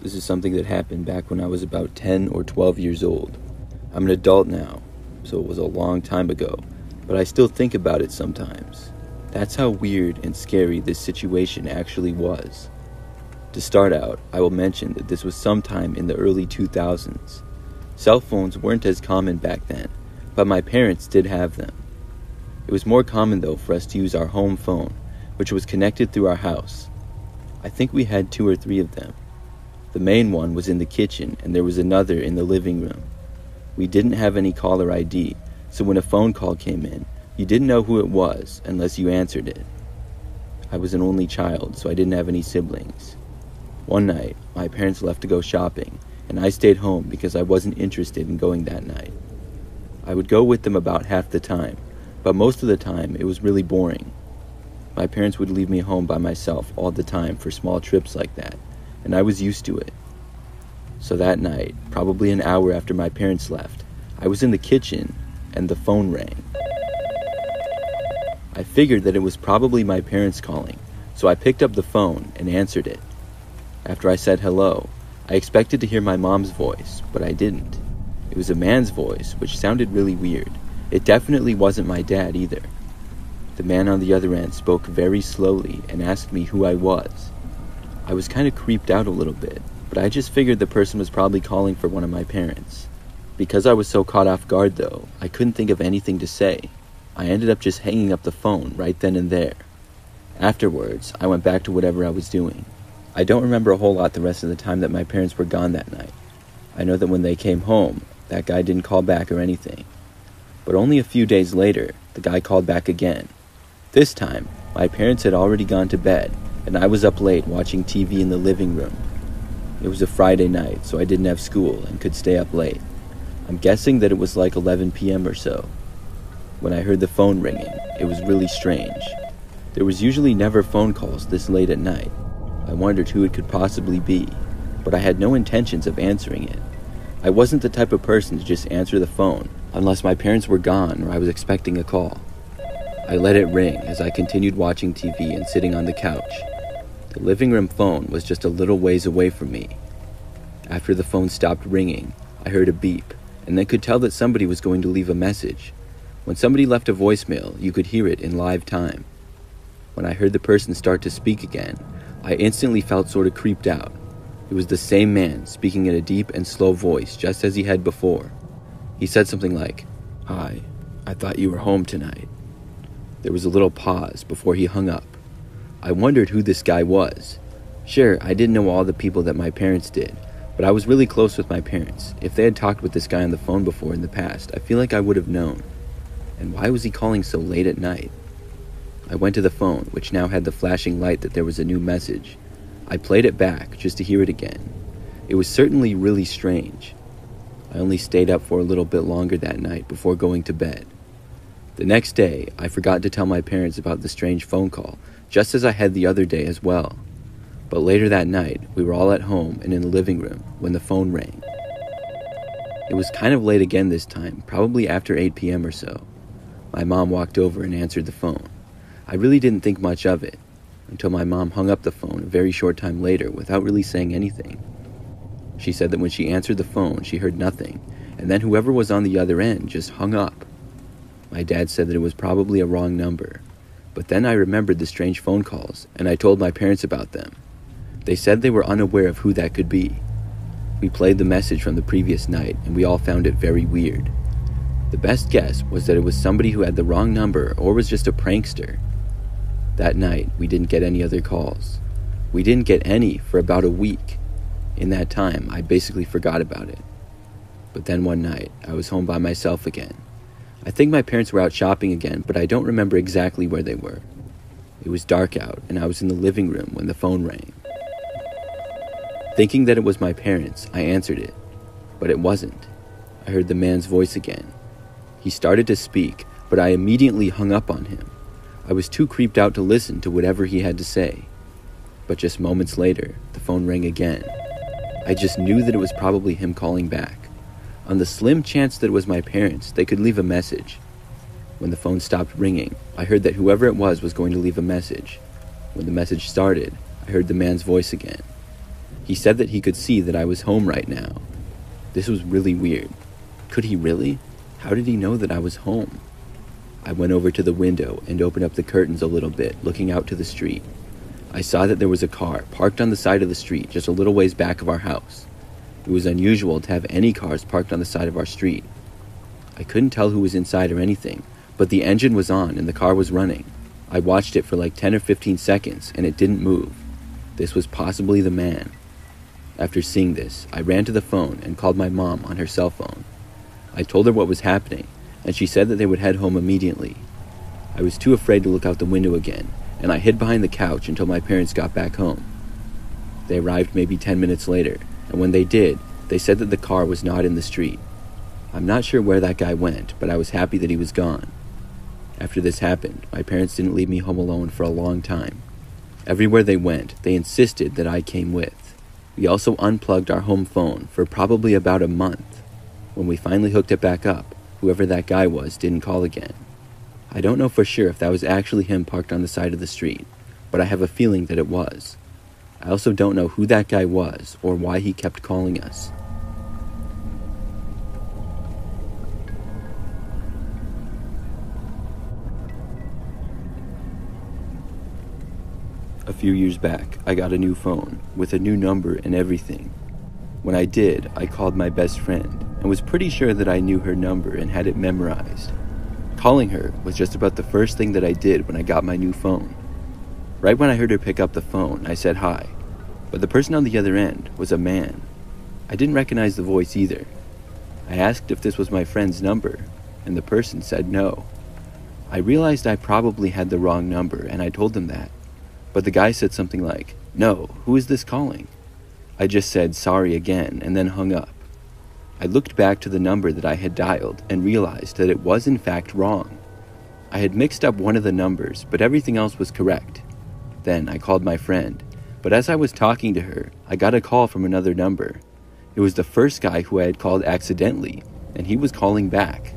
This is something that happened back when I was about 10 or 12 years old. I'm an adult now, so it was a long time ago, but I still think about it sometimes. That's how weird and scary this situation actually was. To start out, I will mention that this was sometime in the early 2000s. Cell phones weren't as common back then, but my parents did have them. It was more common though for us to use our home phone, which was connected through our house. I think we had 2 or 3 of them. The main one was in the kitchen and there was another in the living room. We didn't have any caller ID, so when a phone call came in, you didn't know who it was unless you answered it. I was an only child, so I didn't have any siblings. One night, my parents left to go shopping, and I stayed home because I wasn't interested in going that night. I would go with them about half the time, but most of the time it was really boring. My parents would leave me home by myself all the time for small trips like that, and I was used to it. So that night, probably an hour after my parents left, I was in the kitchen and the phone rang. I figured that it was probably my parents calling, so I picked up the phone and answered it. After I said hello, I expected to hear my mom's voice, but I didn't. It was a man's voice, which sounded really weird. It definitely wasn't my dad either. The man on the other end spoke very slowly and asked me who I was. I was kind of creeped out a little bit, but I just figured the person was probably calling for one of my parents. Because I was so caught off guard though, I couldn't think of anything to say. I ended up just hanging up the phone right then and there. Afterwards, I went back to whatever I was doing. I don't remember a whole lot the rest of the time that my parents were gone that night. I know that when they came home, that guy didn't call back or anything. But only a few days later, the guy called back again. This time, my parents had already gone to bed, and I was up late watching TV in the living room. It was a Friday night, so I didn't have school and could stay up late. I'm guessing that it was like 11 p.m. or so. When I heard the phone ringing, it was really strange. There was usually never phone calls this late at night. I wondered who it could possibly be, but I had no intentions of answering it. I wasn't the type of person to just answer the phone unless my parents were gone or I was expecting a call. I let it ring as I continued watching TV and sitting on the couch. The living room phone was just a little ways away from me. After the phone stopped ringing, I heard a beep, and then could tell that somebody was going to leave a message. When somebody left a voicemail, you could hear it in live time. When I heard the person start to speak again, I instantly felt sort of creeped out. It was the same man speaking in a deep and slow voice just as he had before. He said something like, "Hi, I thought you were home tonight." There was a little pause before he hung up. I wondered who this guy was. Sure, I didn't know all the people that my parents did, but I was really close with my parents. If they had talked with this guy on the phone before in the past, I feel like I would have known. And why was he calling so late at night? I went to the phone, which now had the flashing light that there was a new message. I played it back just to hear it again. It was certainly really strange. I only stayed up for a little bit longer that night before going to bed. The next day, I forgot to tell my parents about the strange phone call, just as I had the other day as well. But later that night, we were all at home and in the living room when the phone rang. It was kind of late again this time, probably after 8 p.m. or so. My mom walked over and answered the phone. I really didn't think much of it, until my mom hung up the phone a very short time later without really saying anything. She said that when she answered the phone, she heard nothing, and then whoever was on the other end just hung up. My dad said that it was probably a wrong number, but then I remembered the strange phone calls, and I told my parents about them. They said they were unaware of who that could be. We played the message from the previous night, and we all found it very weird. The best guess was that it was somebody who had the wrong number or was just a prankster. That night, we didn't get any other calls. We didn't get any for about a week. In that time, I basically forgot about it. But then one night, I was home by myself again. I think my parents were out shopping again, but I don't remember exactly where they were. It was dark out, and I was in the living room when the phone rang. Thinking that it was my parents, I answered it, but it wasn't. I heard the man's voice again. He started to speak, but I immediately hung up on him. I was too creeped out to listen to whatever he had to say. But just moments later, the phone rang again. I just knew that it was probably him calling back. On the slim chance that it was my parents, they could leave a message. When the phone stopped ringing, I heard that whoever it was going to leave a message. When the message started, I heard the man's voice again. He said that he could see that I was home right now. This was really weird. Could he really? How did he know that I was home? I went over to the window and opened up the curtains a little bit, looking out to the street. I saw that there was a car parked on the side of the street just a little ways back of our house. It was unusual to have any cars parked on the side of our street. I couldn't tell who was inside or anything, but the engine was on and the car was running. I watched it for like 10 or 15 seconds and it didn't move. This was possibly the man. After seeing this, I ran to the phone and called my mom on her cell phone. I told her what was happening, and she said that they would head home immediately. I was too afraid to look out the window again, and I hid behind the couch until my parents got back home. They arrived maybe 10 minutes later, and when they did, they said that the car was not in the street. I'm not sure where that guy went, but I was happy that he was gone. After this happened, my parents didn't leave me home alone for a long time. Everywhere they went, they insisted that I came with. We also unplugged our home phone for probably about a month. When we finally hooked it back up, whoever that guy was didn't call again. I don't know for sure if that was actually him parked on the side of the street, but I have a feeling that it was. I also don't know who that guy was or why he kept calling us. A few years back, I got a new phone with a new number and everything. When I did, I called my best friend and was pretty sure that I knew her number and had it memorized. Calling her was just about the first thing that I did when I got my new phone. Right when I heard her pick up the phone, I said hi, but the person on the other end was a man. I didn't recognize the voice either. I asked if this was my friend's number, and the person said no. I realized I probably had the wrong number, and I told them that. But the guy said something like, "No, who is this calling?" I just said sorry again and then hung up. I looked back to the number that I had dialed and realized that it was in fact wrong. I had mixed up one of the numbers, but everything else was correct. Then I called my friend, but as I was talking to her, I got a call from another number. It was the first guy who I had called accidentally, and he was calling back.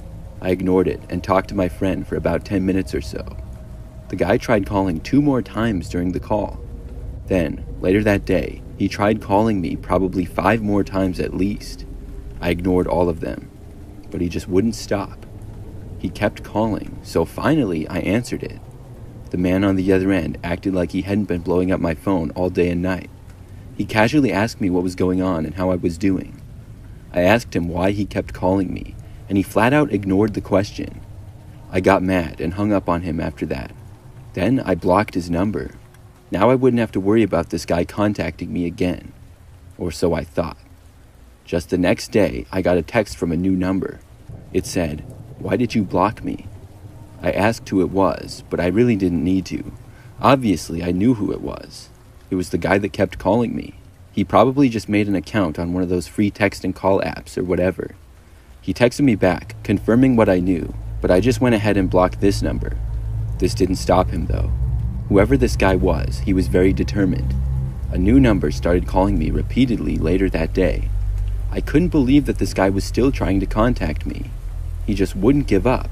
I ignored it and talked to my friend for about 10 minutes or so. The guy tried calling 2 more times during the call. Then, later that day, he tried calling me probably 5 more times at least. I ignored all of them, but he just wouldn't stop. He kept calling, so finally I answered it. The man on the other end acted like he hadn't been blowing up my phone all day and night. He casually asked me what was going on and how I was doing. I asked him why he kept calling me, and he flat out ignored the question. I got mad and hung up on him after that. Then I blocked his number. Now I wouldn't have to worry about this guy contacting me again. Or so I thought. Just the next day, I got a text from a new number. It said, "Why did you block me?" I asked who it was, but I really didn't need to. Obviously, I knew who it was. It was the guy that kept calling me. He probably just made an account on one of those free text and call apps or whatever. He texted me back, confirming what I knew, but I just went ahead and blocked this number. This didn't stop him, though. Whoever this guy was, he was very determined. A new number started calling me repeatedly later that day. I couldn't believe that this guy was still trying to contact me. He just wouldn't give up.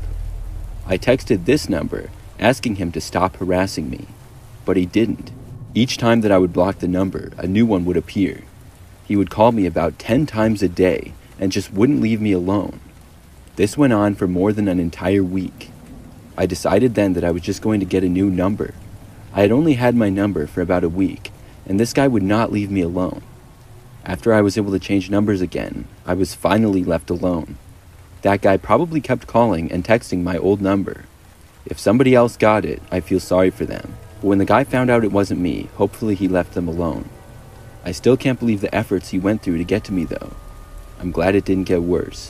I texted this number, asking him to stop harassing me, but he didn't. Each time that I would block the number, a new one would appear. He would call me about 10 times a day and just wouldn't leave me alone. This went on for more than an entire week. I decided then that I was just going to get a new number. I had only had my number for about a week, and this guy would not leave me alone. After I was able to change numbers again, I was finally left alone. That guy probably kept calling and texting my old number. If somebody else got it, I feel sorry for them. But when the guy found out it wasn't me, hopefully he left them alone. I still can't believe the efforts he went through to get to me, though. I'm glad it didn't get worse.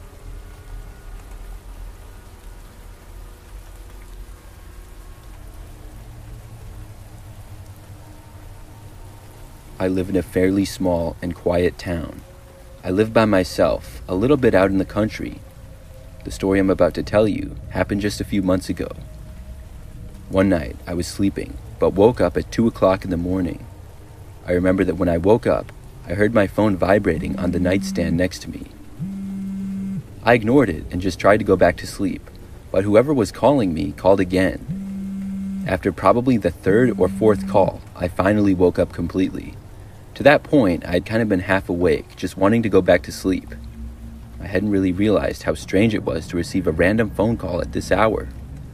I live in a fairly small and quiet town. I live by myself, a little bit out in the country. The story I'm about to tell you happened just a few months ago. One night, I was sleeping, but woke up at 2 o'clock in the morning. I remember that when I woke up, I heard my phone vibrating on the nightstand next to me. I ignored it and just tried to go back to sleep, but whoever was calling me called again. After probably the 3rd or 4th call, I finally woke up completely. To that point, I had kind of been half awake, just wanting to go back to sleep. I hadn't really realized how strange it was to receive a random phone call at this hour.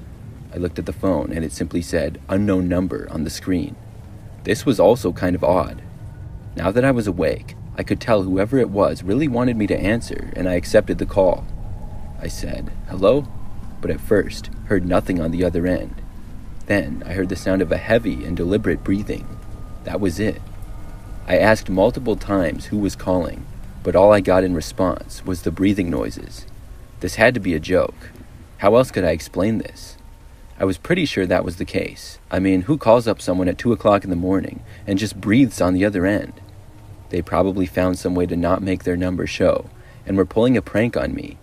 I looked at the phone and it simply said, "Unknown number," on the screen. This was also kind of odd. Now that I was awake, I could tell whoever it was really wanted me to answer, and I accepted the call. I said, "Hello?" but at first heard nothing on the other end. Then I heard the sound of a heavy and deliberate breathing. That was it. I asked multiple times who was calling, but all I got in response was the breathing noises. This had to be a joke. How else could I explain this? I was pretty sure that was the case. I mean, who calls up someone at 2 o'clock in the morning and just breathes on the other end? They probably found some way to not make their number show and were pulling a prank on me.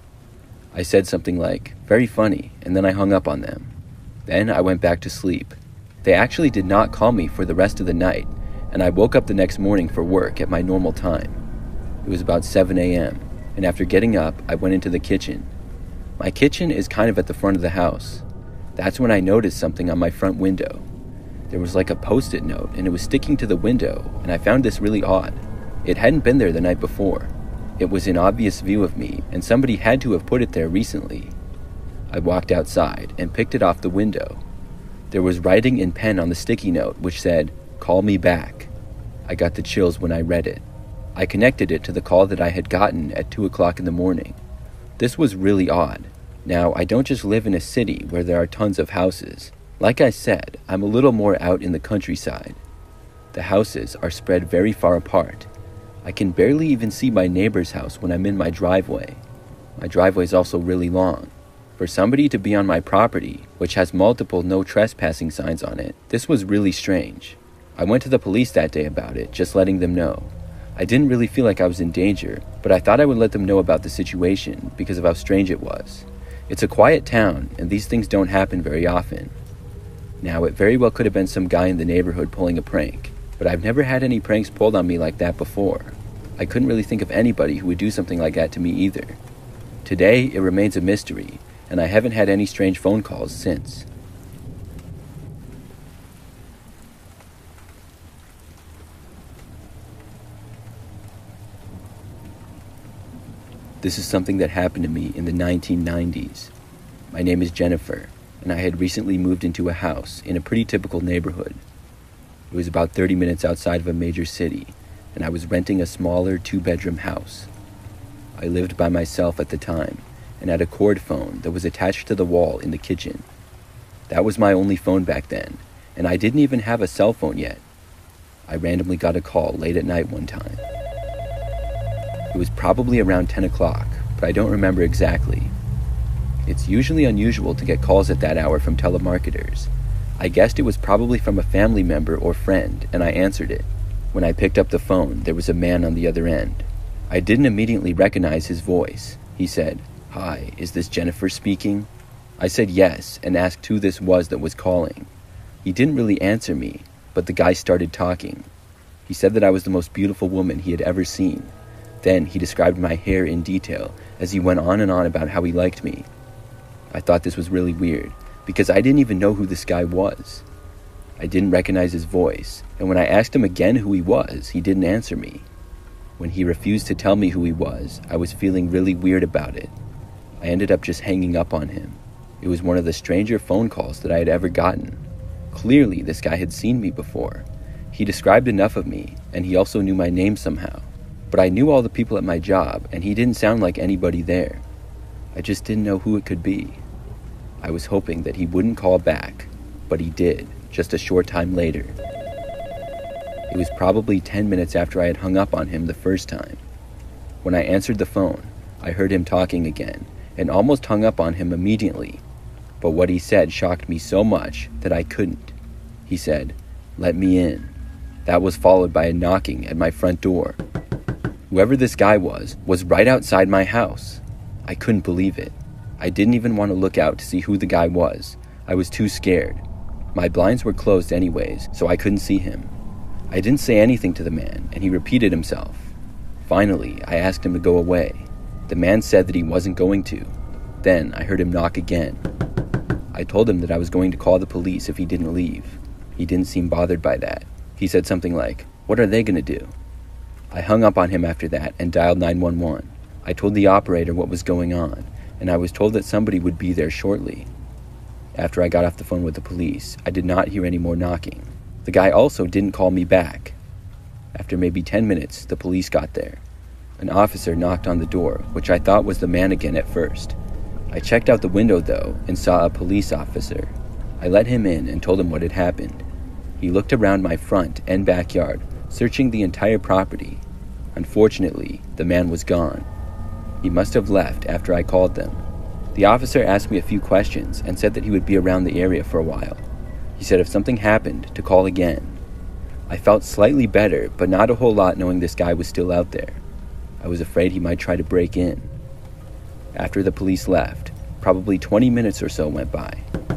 I said something like, "Very funny," and then I hung up on them. Then I went back to sleep. They actually did not call me for the rest of the night, and I woke up the next morning for work at my normal time. It was about 7 a.m., and after getting up, I went into the kitchen. My kitchen is kind of at the front of the house. That's when I noticed something on my front window. There was like a post-it note, and it was sticking to the window, and I found this really odd. It hadn't been there the night before. It was in obvious view of me, and somebody had to have put it there recently. I walked outside and picked it off the window. There was writing in pen on the sticky note which said, "Call me back." I got the chills when I read it. I connected it to the call that I had gotten at 2 o'clock in the morning. This was really odd. Now, I don't just live in a city where there are tons of houses. Like I said, I'm a little more out in the countryside. The houses are spread very far apart. I can barely even see my neighbor's house when I'm in my driveway. My driveway is also really long. For somebody to be on my property, which has multiple no trespassing signs on it, this was really strange. I went to the police that day about it, just letting them know. I didn't really feel like I was in danger, but I thought I would let them know about the situation because of how strange it was. It's a quiet town, and these things don't happen very often. Now, it very well could have been some guy in the neighborhood pulling a prank, but I've never had any pranks pulled on me like that before. I couldn't really think of anybody who would do something like that to me either. Today, it remains a mystery, and I haven't had any strange phone calls since. This is something that happened to me in the 1990s. My name is Jennifer, and I had recently moved into a house in a pretty typical neighborhood. It was about 30 minutes outside of a major city, and I was renting a smaller 2-bedroom house. I lived by myself at the time, and had a cord phone that was attached to the wall in the kitchen. That was my only phone back then, and I didn't even have a cell phone yet. I randomly got a call late at night one time. It was probably around 10 o'clock, but I don't remember exactly. It's usually unusual to get calls at that hour from telemarketers. I guessed it was probably from a family member or friend, and I answered it. When I picked up the phone, there was a man on the other end. I didn't immediately recognize his voice. He said, "Hi, is this Jennifer speaking?" I said yes, and asked who this was that was calling. He didn't really answer me, but the guy started talking. He said that I was the most beautiful woman he had ever seen. Then he described my hair in detail as he went on and on about how he liked me. I thought this was really weird, because I didn't even know who this guy was. I didn't recognize his voice, and when I asked him again who he was, he didn't answer me. When he refused to tell me who he was, I was feeling really weird about it. I ended up just hanging up on him. It was one of the stranger phone calls that I had ever gotten. Clearly, this guy had seen me before. He described enough of me, and he also knew my name somehow. But I knew all the people at my job, and he didn't sound like anybody there. I just didn't know who it could be. I was hoping that he wouldn't call back, but he did, just a short time later. It was probably 10 minutes after I had hung up on him the first time. When I answered the phone, I heard him talking again, and almost hung up on him immediately. But what he said shocked me so much that I couldn't. He said, "Let me in." That was followed by a knocking at my front door. Whoever this guy was right outside my house. I couldn't believe it. I didn't even want to look out to see who the guy was. I was too scared. My blinds were closed anyways, so I couldn't see him. I didn't say anything to the man, and he repeated himself. Finally, I asked him to go away. The man said that he wasn't going to. Then I heard him knock again. I told him that I was going to call the police if he didn't leave. He didn't seem bothered by that. He said something like, "What are they going to do?" I hung up on him after that and dialed 911. I told the operator what was going on, and I was told that somebody would be there shortly. After I got off the phone with the police, I did not hear any more knocking. The guy also didn't call me back. After maybe 10 minutes, the police got there. An officer knocked on the door, which I thought was the man again at first. I checked out the window, though, and saw a police officer. I let him in and told him what had happened. He looked around my front and backyard, searching the entire property. Unfortunately, the man was gone. He must have left after I called them. The officer asked me a few questions and said that he would be around the area for a while. He said if something happened, to call again. I felt slightly better, but not a whole lot knowing this guy was still out there. I was afraid he might try to break in. After the police left, probably 20 minutes or so went by.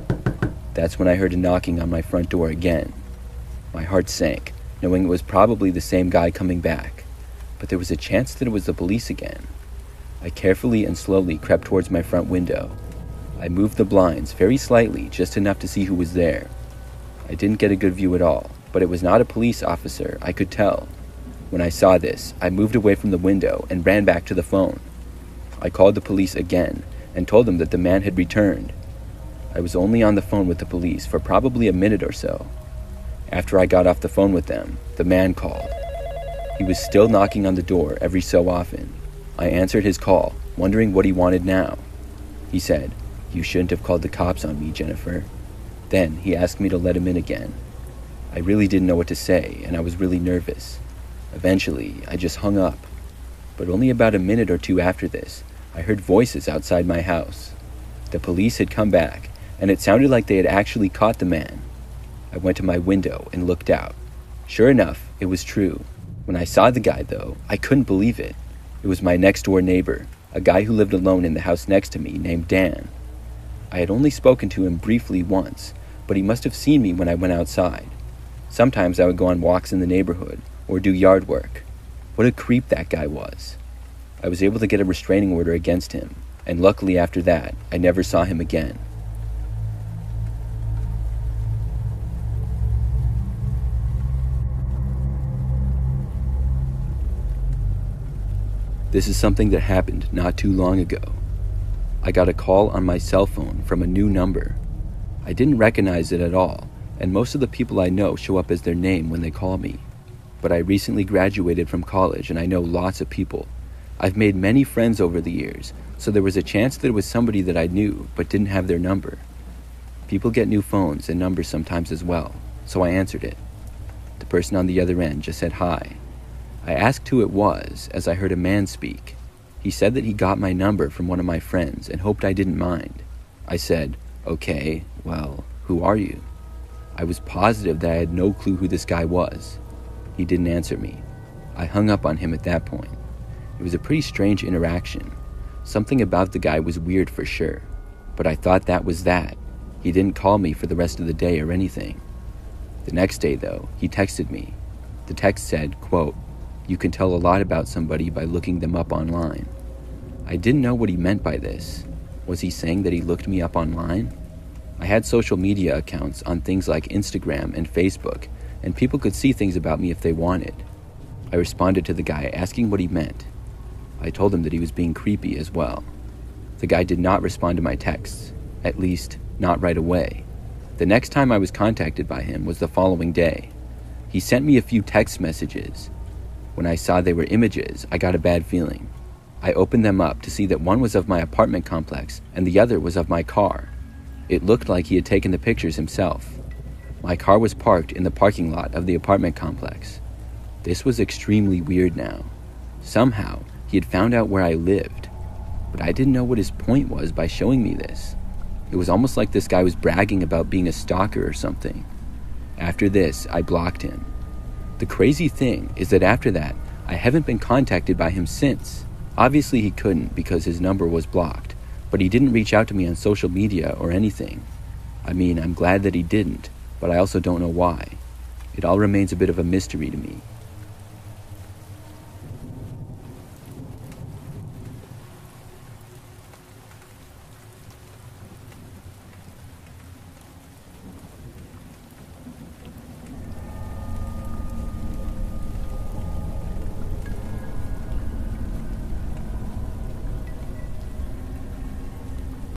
That's when I heard a knocking on my front door again. My heart sank, knowing it was probably the same guy coming back, but there was a chance that it was the police again. I carefully and slowly crept towards my front window. I moved the blinds very slightly, just enough to see who was there. I didn't get a good view at all, but it was not a police officer, I could tell. When I saw this, I moved away from the window and ran back to the phone. I called the police again and told them that the man had returned. I was only on the phone with the police for probably a minute or so. After I got off the phone with them, the man called. He was still knocking on the door every so often. I answered his call, wondering what he wanted now. He said, "You shouldn't have called the cops on me, Jennifer." Then he asked me to let him in again. I really didn't know what to say, and I was really nervous. Eventually, I just hung up. But only about a minute or two after this, I heard voices outside my house. The police had come back, and it sounded like they had actually caught the man. I went to my window and looked out. Sure enough, it was true. When I saw the guy, though, I couldn't believe it. It was my next-door neighbor, a guy who lived alone in the house next to me named Dan. I had only spoken to him briefly once, but he must have seen me when I went outside. Sometimes I would go on walks in the neighborhood or do yard work. What a creep that guy was. I was able to get a restraining order against him, and luckily after that, I never saw him again. This is something that happened not too long ago. I got a call on my cell phone from a new number. I didn't recognize it at all, and most of the people I know show up as their name when they call me. But I recently graduated from college and I know lots of people. I've made many friends over the years, so there was a chance that it was somebody that I knew but didn't have their number. People get new phones and numbers sometimes as well, so I answered it. The person on the other end just said hi. I asked who it was as I heard a man speak. He said that he got my number from one of my friends and hoped I didn't mind. I said, "Okay, well, who are you?" I was positive that I had no clue who this guy was. He didn't answer me. I hung up on him at that point. It was a pretty strange interaction. Something about the guy was weird for sure, but I thought that was that. He didn't call me for the rest of the day or anything. The next day, though, he texted me. The text said, quote, "You can tell a lot about somebody by looking them up online." I didn't know what he meant by this. Was he saying that he looked me up online? I had social media accounts on things like Instagram and Facebook, and people could see things about me if they wanted. I responded to the guy asking what he meant. I told him that he was being creepy as well. The guy did not respond to my texts, at least not right away. The next time I was contacted by him was the following day. He sent me a few text messages. When I saw they were images, I got a bad feeling. I opened them up to see that one was of my apartment complex and the other was of my car. It looked like he had taken the pictures himself. My car was parked in the parking lot of the apartment complex. This was extremely weird now. Somehow, he had found out where I lived, but I didn't know what his point was by showing me this. It was almost like this guy was bragging about being a stalker or something. After this, I blocked him. The crazy thing is that after that, I haven't been contacted by him since. Obviously he couldn't because his number was blocked, but he didn't reach out to me on social media or anything. I mean, I'm glad that he didn't, but I also don't know why. It all remains a bit of a mystery to me.